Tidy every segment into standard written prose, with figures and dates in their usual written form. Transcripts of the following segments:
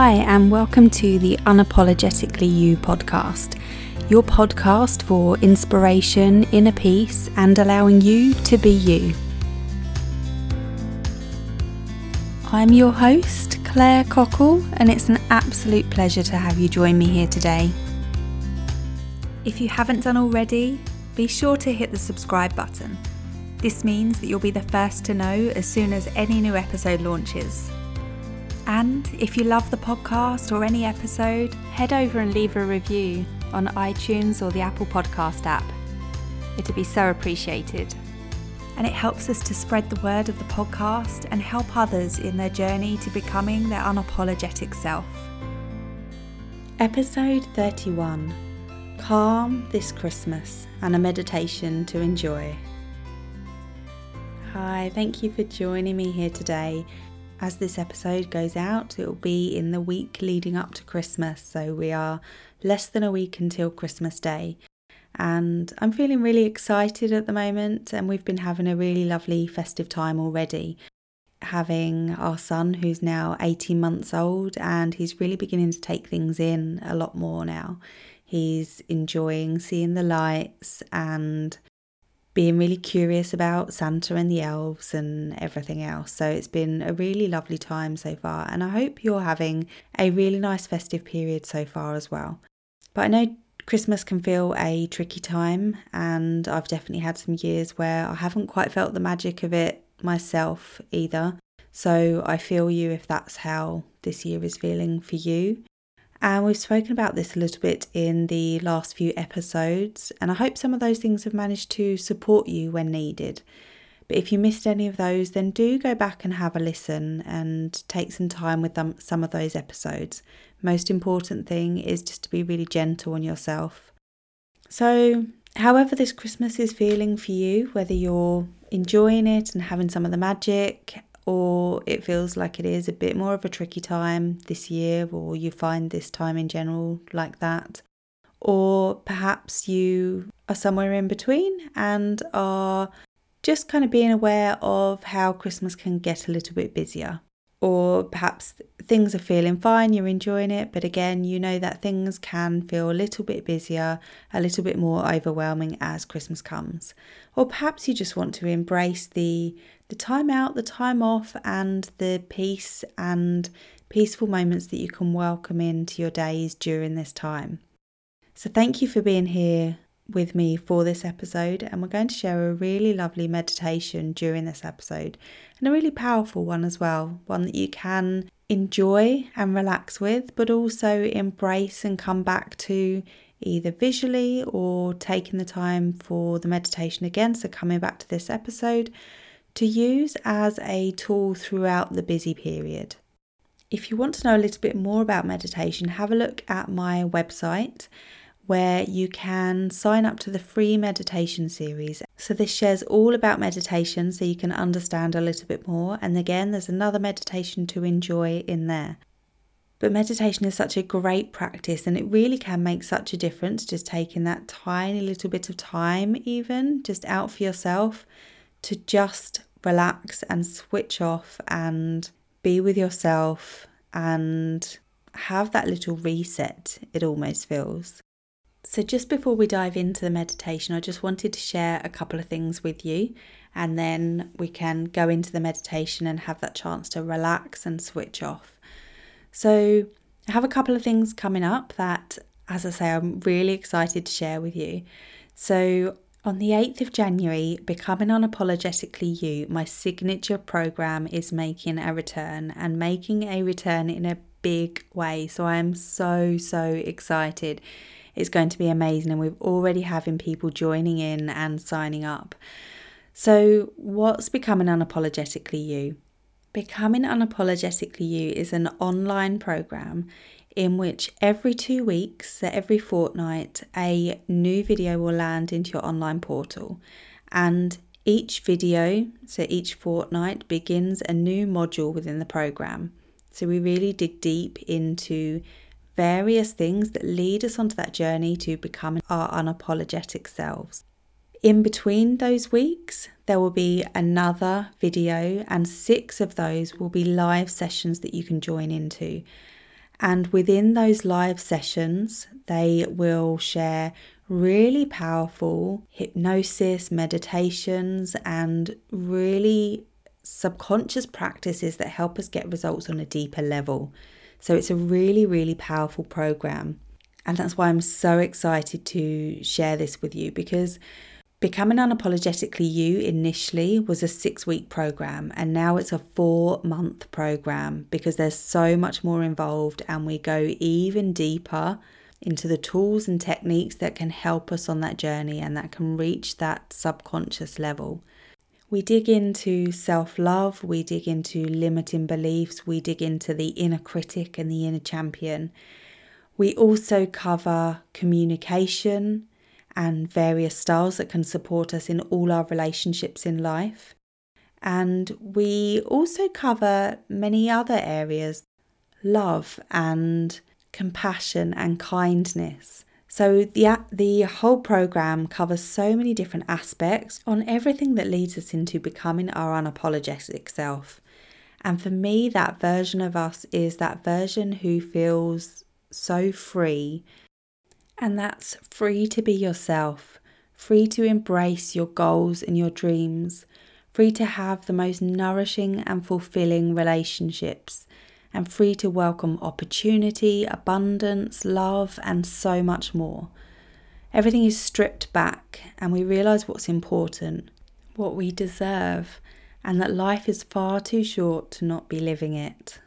Hi, and welcome to the Unapologetically You podcast, your podcast for inspiration, inner peace, and allowing you to be you. I'm your host, Claire Cockle, and it's an absolute pleasure to have you join me here today. If you haven't done already, be sure to hit the subscribe button. This means that you'll be the first to know as soon as any new episode launches. And if you love the podcast or any episode, head over and leave a review on iTunes or the Apple Podcast app. It'd be so appreciated. And it helps us to spread the word of the podcast and help others in their journey to becoming their unapologetic self. Episode 31. Calm this Christmas and a meditation to enjoy. Hi, thank you for joining me here today. As this episode goes out, it will be in the week leading up to Christmas, so we are less than a week until Christmas Day. And I'm feeling really excited at the moment, and we've been having a really lovely festive time already. Having our son, who's now 18 months old, and he's really beginning to take things in a lot more now. He's enjoying seeing the lights and being really curious about Santa and the elves and everything else. So it's been a really lovely time so far, and I hope you're having a really nice festive period so far as well. But I know Christmas can feel a tricky time, and I've definitely had some years where I haven't quite felt the magic of it myself either. So I feel you if that's how this year is feeling for you. And we've spoken about this a little bit in the last few episodes, and I hope some of those things have managed to support you when needed. But if you missed any of those, then do go back and have a listen and take some time with some of those episodes. Most important thing is just to be really gentle on yourself. So, however this Christmas is feeling for you, whether you're enjoying it and having some of the magic, or it feels like it is a bit more of a tricky time this year, or you find this time in general like that, or perhaps you are somewhere in between and are just kind of being aware of how Christmas can get a little bit busier. Or perhaps things are feeling fine, you're enjoying it, but again, you know that things can feel a little bit busier, a little bit more overwhelming as Christmas comes. Or perhaps you just want to embrace the time out, the time off, and the peace and peaceful moments that you can welcome into your days during this time. So thank you for being here with me for this episode, and we're going to share a really lovely meditation during this episode, and a really powerful one as well, one that you can enjoy and relax with, but also embrace and come back to either visually or taking the time for the meditation again, so coming back to this episode, to use as a tool throughout the busy period. If you want to know a little bit more about meditation, have a look at my website, where you can sign up to the free meditation series. So this shares all about meditation so you can understand a little bit more. And again, there's another meditation to enjoy in there. But meditation is such a great practice, and it really can make such a difference, just taking that tiny little bit of time even just out for yourself to just relax and switch off and be with yourself and have that little reset, it almost feels. So just before we dive into the meditation, I just wanted to share a couple of things with you, and then we can go into the meditation and have that chance to relax and switch off. So I have a couple of things coming up that, as I say, I'm really excited to share with you. So on the 8th of January, Becoming Unapologetically You, my signature program, is making a return, and making a return in a big way. So I am so excited. It's going to be amazing, and we're already having people joining in and signing up. So what's Becoming Unapologetically You? Becoming Unapologetically You is an online program in which every 2 weeks, so every fortnight, a new video will land into your online portal. And each video, so each fortnight, begins a new module within the program. So we really dig deep into various things that lead us onto that journey to become our unapologetic selves. In between those weeks, there will be another video, and 6 of those will be live sessions that you can join into. And within those live sessions, they will share really powerful hypnosis, meditations, and really subconscious practices that help us get results on a deeper level. So it's a really, really powerful program. And that's why I'm so excited to share this with you, because Becoming Unapologetically You initially was a 6-week program, and now it's a 4-month program because there's so much more involved, and we go even deeper into the tools and techniques that can help us on that journey and that can reach that subconscious level. We dig into self-love, we dig into limiting beliefs, we dig into the inner critic and the inner champion. We also cover communication and various styles that can support us in all our relationships in life. And we also cover many other areas, love and compassion and kindness. So the whole program covers so many different aspects on everything that leads us into becoming our unapologetic self. And for me, that version of us is that version who feels so free. And that's free to be yourself, free to embrace your goals and your dreams, free to have the most nourishing and fulfilling relationships, and free to welcome opportunity, abundance, love, and so much more. Everything is stripped back, and we realise what's important, what we deserve, and that life is far too short to not be living it.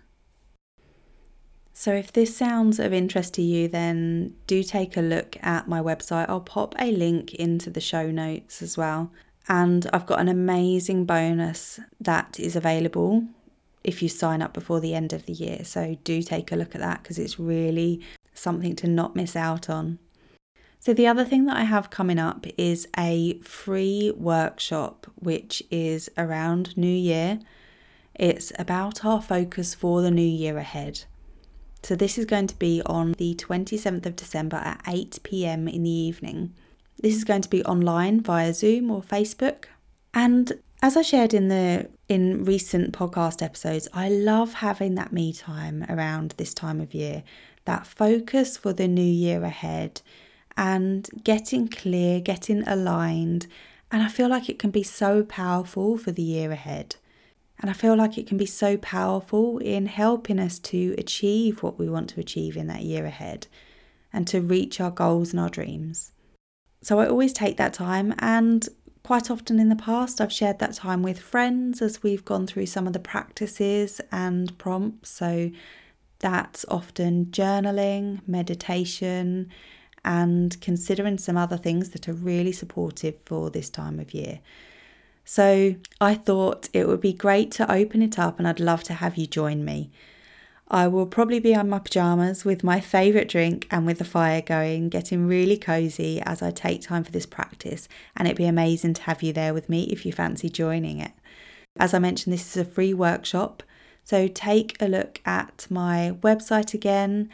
So if this sounds of interest to you, then do take a look at my website. I'll pop a link into the show notes as well. And I've got an amazing bonus that is available if you sign up before the end of the year. So do take a look at that because it's really something to not miss out on. So the other thing that I have coming up is a free workshop, which is around New Year. It's about our focus for the new year ahead. So this is going to be on the 27th of December at 8 p.m. in the evening. This is going to be online via Zoom or Facebook. And as I shared in recent podcast episodes, I love having that me time around this time of year, that focus for the new year ahead and getting clear, getting aligned. And I feel like it can be so powerful for the year ahead. And I feel like it can be so powerful in helping us to achieve what we want to achieve in that year ahead and to reach our goals and our dreams. So I always take that time, and quite often in the past I've shared that time with friends as we've gone through some of the practices and prompts. So that's often journaling, meditation, and considering some other things that are really supportive for this time of year. So I thought it would be great to open it up, and I'd love to have you join me. I will probably be on my pyjamas with my favourite drink and with the fire going, getting really cosy as I take time for this practice, and it'd be amazing to have you there with me if you fancy joining it. As I mentioned, this is a free workshop, so take a look at my website again,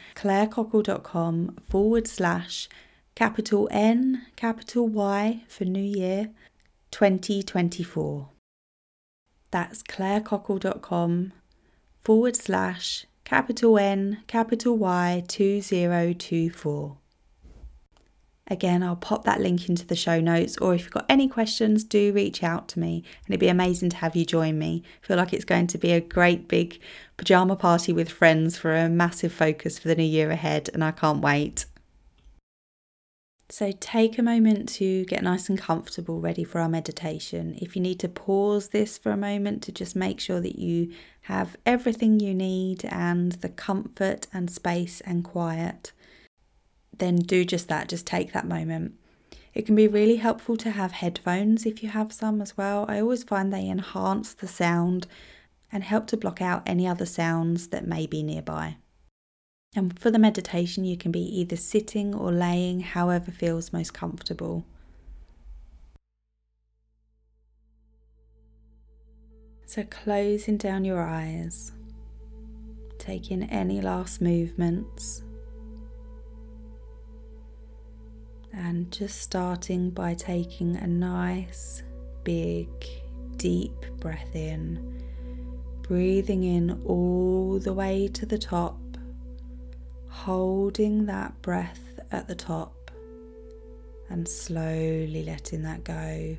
clairecockle.com/N, Y for New Year, 2024. That's clairecockle.com/N, Y 2024. Again, I'll pop that link into the show notes, or if you've got any questions, do reach out to me, and it'd be amazing to have you join me. I feel like it's going to be a great big pyjama party with friends for a massive focus for the new year ahead, and I can't wait. So take a moment to get nice and comfortable, ready for our meditation. If you need to pause this for a moment to just make sure that you have everything you need and the comfort and space and quiet, then do just that. Just take that moment. It can be really helpful to have headphones if you have some as well. I always find they enhance the sound and help to block out any other sounds that may be nearby. And for the meditation, you can be either sitting or laying, however feels most comfortable. So closing down your eyes, taking any last movements, and just starting by taking a nice, big, deep breath in, breathing in all the way to the top, holding that breath at the top and slowly letting that go.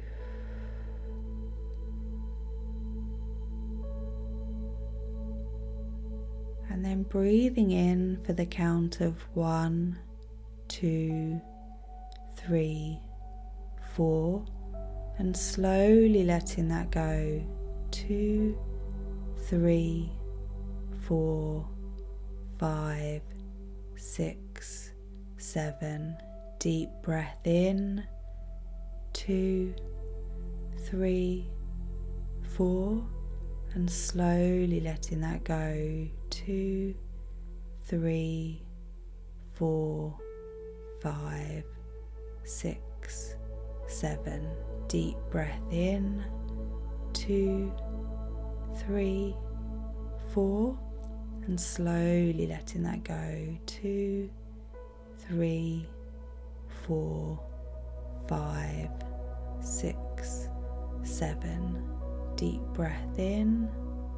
And then breathing in for the count of 1, 2, 3, 4, and slowly letting that go. 2, 3, 4, 5, 6, 7. Deep breath in. 2, 3, 4, and slowly letting that go. 2, 3, 4, 5, 6, 7. Deep breath in. 2, 3, 4, and slowly letting that go. 2, 3, 4, 5, 6, 7. Deep breath in.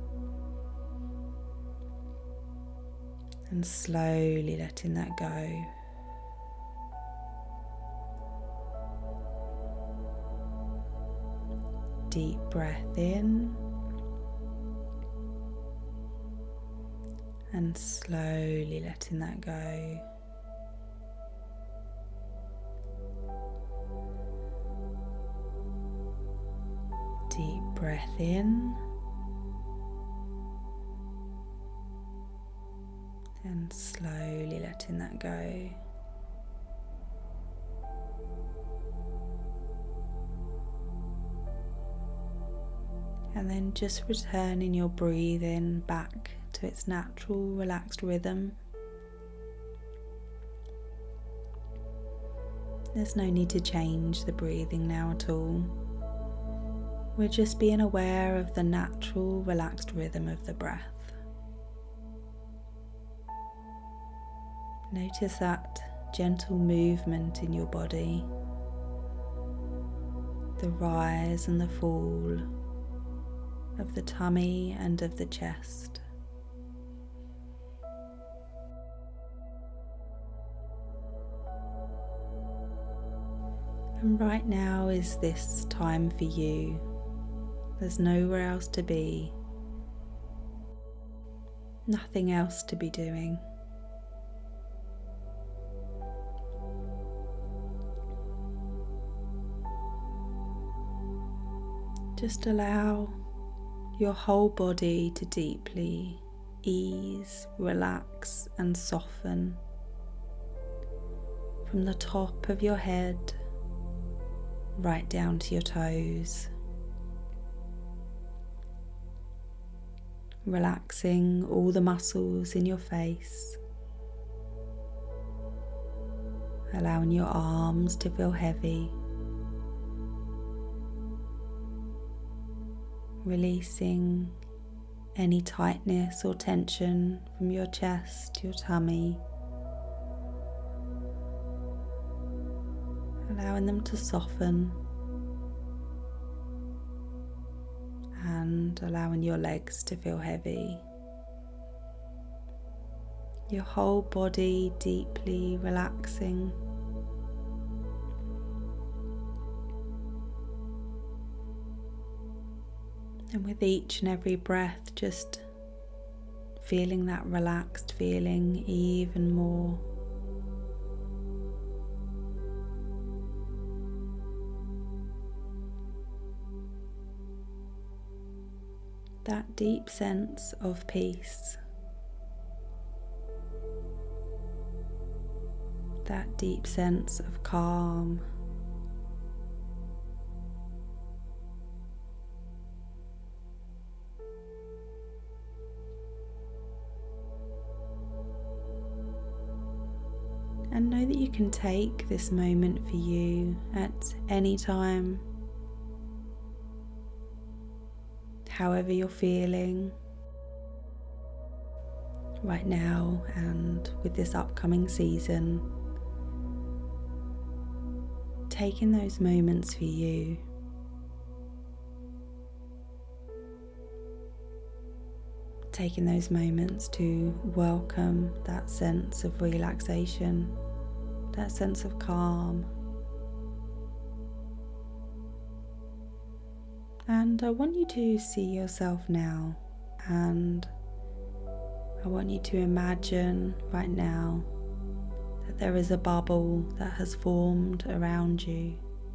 And slowly letting that go. Deep breath in. And slowly letting that go. Deep breath in. And slowly letting that go. And then just returning your breathing back to its natural, relaxed rhythm. There's no need to change the breathing now at all. We're just being aware of the natural, relaxed rhythm of the breath. Notice that gentle movement in your body, the rise and the fall of the tummy and of the chest. And right now is this time for you. There's nowhere else to be, nothing else to be doing. Just allow your whole body to deeply ease, relax and soften from the top of your head right down to your toes. Relaxing all the muscles in your face, allowing your arms to feel heavy. Releasing any tightness or tension from your chest, your tummy. Allowing them to soften. And allowing your legs to feel heavy. Your whole body deeply relaxing. And with each and every breath, just feeling that relaxed feeling even more. That deep sense of peace. That deep sense of calm. And know that you can take this moment for you at any time, however you're feeling right now and with this upcoming season. Taking those moments for you. taking those moments to welcome that sense of relaxation, that sense of calm. And I want you to see yourself now, and I want you to imagine right now that there is a bubble that has formed around you.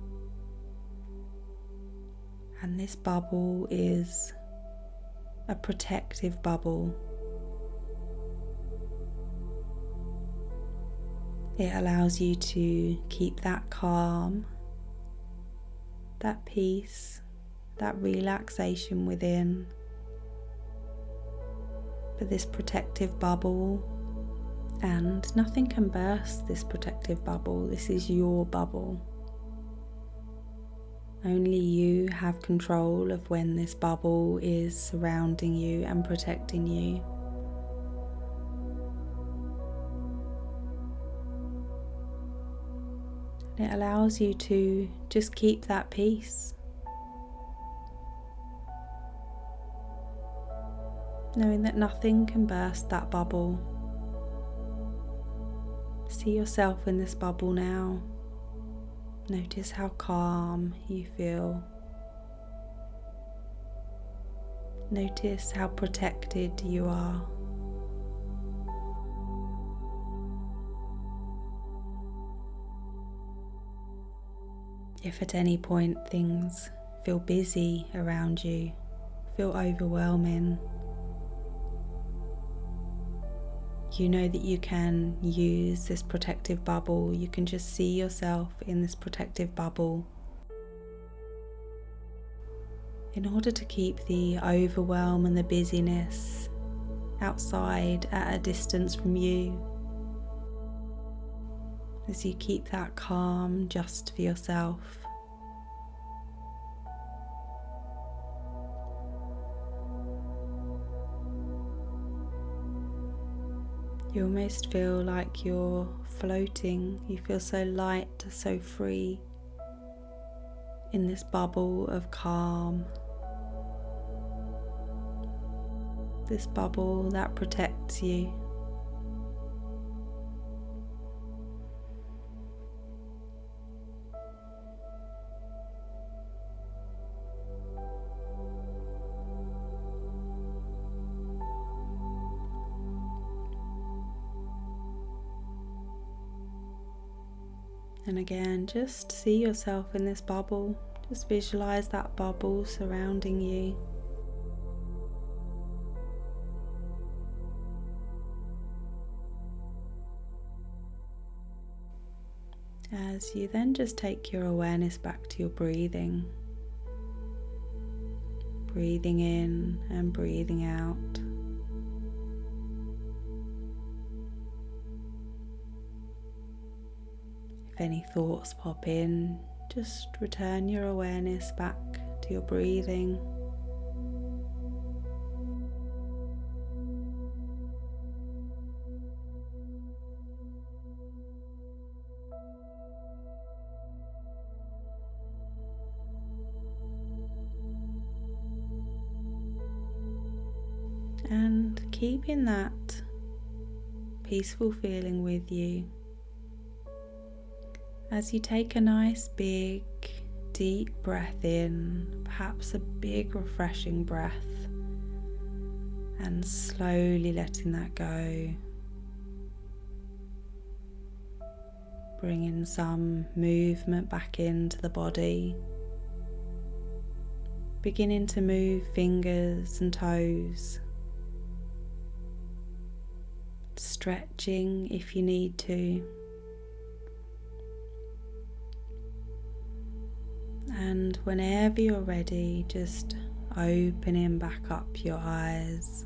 And this bubble is a protective bubble. It allows you to keep that calm, that peace, that relaxation within. But this protective bubble, and nothing can burst this protective bubble. This is your bubble. Only you have control of when this bubble is surrounding you and protecting you. It allows you to just keep that peace, knowing that nothing can burst that bubble. See yourself in this bubble now. Notice how calm you feel. Notice how protected you are. If at any point things feel busy around you, feel overwhelming, you know that you can use this protective bubble. You can just see yourself in this protective bubble in order to keep the overwhelm and the busyness outside at a distance from you, as you keep that calm just for yourself. You almost feel like you're floating. You feel so light, so free in this bubble of calm. This bubble that protects you. And again, just see yourself in this bubble. Just visualize that bubble surrounding you. As you then just take your awareness back to your breathing. Breathing in and breathing out. If any thoughts pop in, just return your awareness back to your breathing. And keeping that peaceful feeling with you as you take a nice big deep breath in, perhaps a big refreshing breath, and slowly letting that go. Bringing some movement back into the body, beginning to move fingers and toes, stretching if you need to. And whenever you're ready, just opening back up your eyes.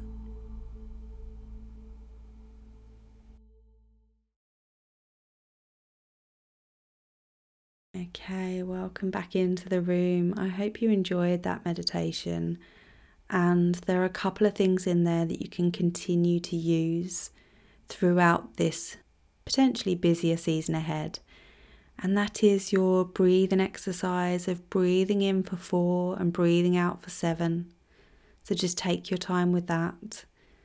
Okay, welcome back into the room. I hope you enjoyed that meditation. And there are a couple of things in there that you can continue to use throughout this potentially busier season ahead. And that is your breathing exercise of breathing in for 4 and breathing out for 7. So just take your time with that.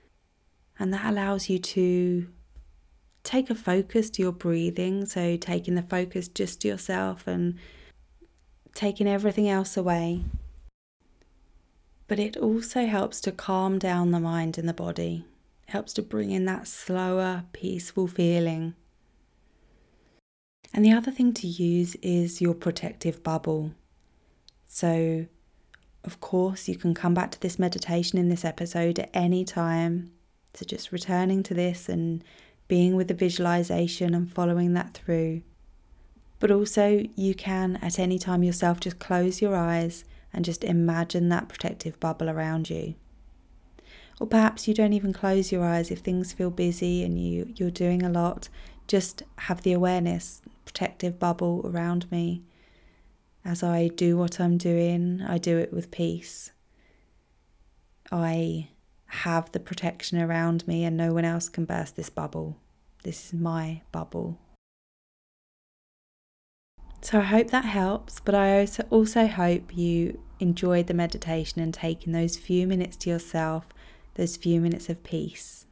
And that allows you to take a focus to your breathing, so taking the focus just to yourself and taking everything else away. But it also helps to calm down the mind and the body. It helps to bring in that slower, peaceful feeling. And the other thing to use is your protective bubble. So, of course, you can come back to this meditation in this episode at any time. So just returning to this and being with the visualization and following that through. But also you can at any time yourself just close your eyes and just imagine that protective bubble around you. Or perhaps you don't even close your eyes if things feel busy and you're doing a lot. Just have the awareness, protective bubble around me. As I do what I'm doing, I do it with peace. I have the protection around me and no one else can burst this bubble. This is my bubble. So I hope that helps, but I also hope you enjoyed the meditation and taking those few minutes to yourself, those few minutes of peace.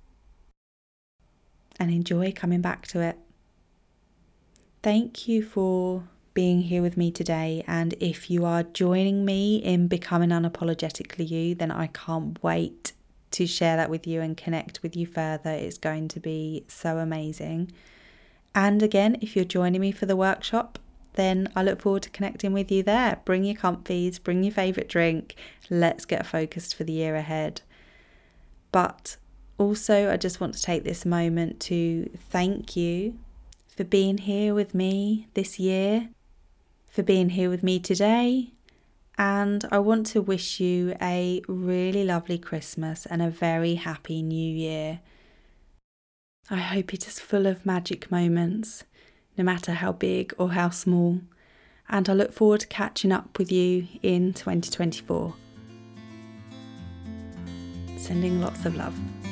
And enjoy coming back to it. Thank you for being here with me today, and if you are joining me in Becoming Unapologetically You, then I can't wait to share that with you and connect with you further. It's going to be so amazing. And again, if you're joining me for the workshop, then I look forward to connecting with you there. Bring your comfies, bring your favourite drink. Let's get focused for the year ahead. But also, I just want to take this moment to thank you for being here with me this year, for being here with me today. And I want to wish you a really lovely Christmas and a very happy New Year. I hope it is full of magic moments, no matter how big or how small. And I look forward to catching up with you in 2024. Sending lots of love.